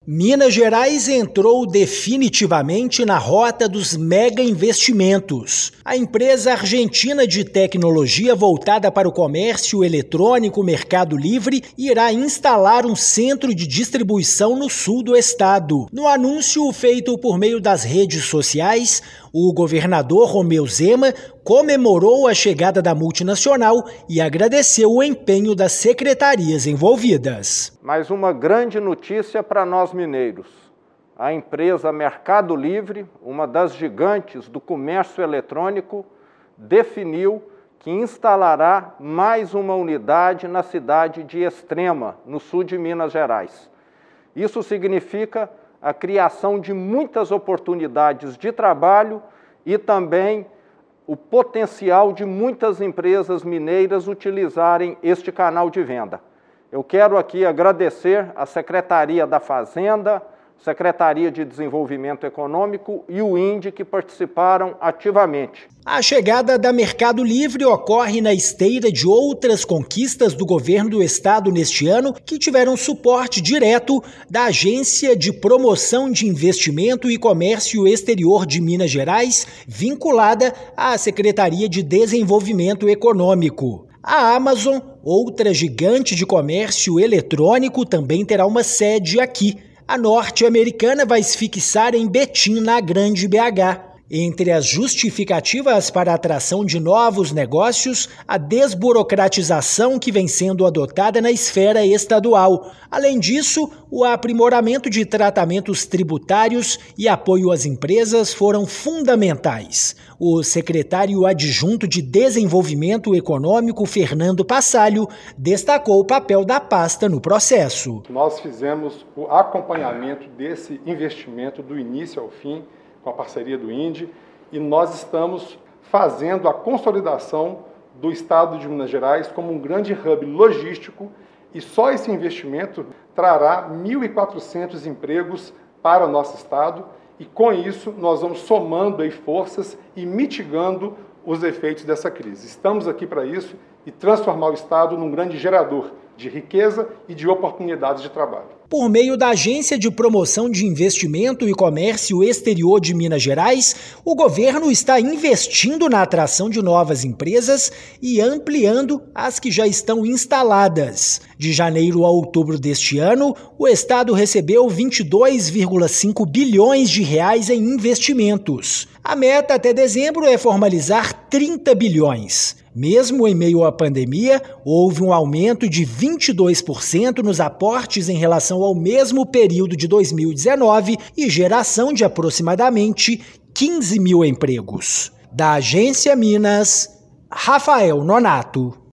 Minas Gerais entrou definitivamente na rota dos mega investimentos. A empresa argentina de tecnologia voltada para o comércio eletrônico Mercado Livre irá instalar um centro de distribuição no sul do estado. No anúncio feito por meio das redes sociais, o governador Romeu Zema comemorou a chegada da multinacional e agradeceu o empenho das secretarias envolvidas. Mais uma grande notícia para nós mineiros. A empresa Mercado Livre, uma das gigantes do comércio eletrônico, definiu que instalará mais uma unidade na cidade de Extrema, no sul de Minas Gerais. Isso significa a criação de muitas oportunidades de trabalho e também o potencial de muitas empresas mineiras utilizarem este canal de venda. Eu quero aqui agradecer a Secretaria da Fazenda, Secretaria de Desenvolvimento Econômico e o INDE que participaram ativamente. A chegada da Mercado Livre ocorre na esteira de outras conquistas do governo do estado neste ano que tiveram suporte direto da Agência de Promoção de Investimento e Comércio Exterior de Minas Gerais, vinculada à Secretaria de Desenvolvimento Econômico. A Amazon, outra gigante de comércio eletrônico, também terá uma sede aqui. A norte-americana vai se fixar em Betim, na Grande BH. Entre as justificativas para a atração de novos negócios, a desburocratização que vem sendo adotada na esfera estadual. Além disso, o aprimoramento de tratamentos tributários e apoio às empresas foram fundamentais. O secretário adjunto de Desenvolvimento Econômico, Fernando Passalho, destacou o papel da pasta no processo. Nós fizemos o acompanhamento desse investimento do início ao fim, com a parceria do INDE, e nós estamos fazendo a consolidação do estado de Minas Gerais como um grande hub logístico, e só esse investimento trará 1.400 empregos para o nosso estado, e com isso nós vamos somando aí forças e mitigando os efeitos dessa crise. Estamos aqui para isso e transformar o estado num grande gerador de riqueza e de oportunidades de trabalho. Por meio da Agência de Promoção de Investimento e Comércio Exterior de Minas Gerais, o governo está investindo na atração de novas empresas e ampliando as que já estão instaladas. De janeiro a outubro deste ano, o estado recebeu 22,5 bilhões de reais em investimentos. A meta até dezembro é formalizar 30 bilhões. Mesmo em meio à pandemia, houve um aumento de 22% nos aportes em relação ao mesmo período de 2019 e geração de aproximadamente 15 mil empregos. Da Agência Minas, Rafael Nonato.